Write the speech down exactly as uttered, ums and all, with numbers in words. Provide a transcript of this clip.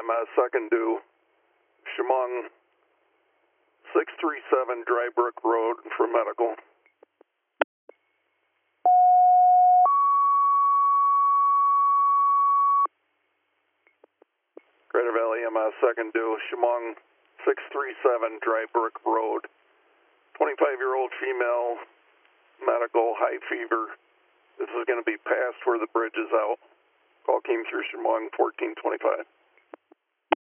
M S, second due, Chemung, six three seven Dry Brook Road for medical. Crater Valley M S, second due, Chemung, six three seven Dry Brook Road. twenty-five-year-old female, medical, high fever. This is going to be past where the bridge is out. Call came through Chemung, fourteen twenty-five.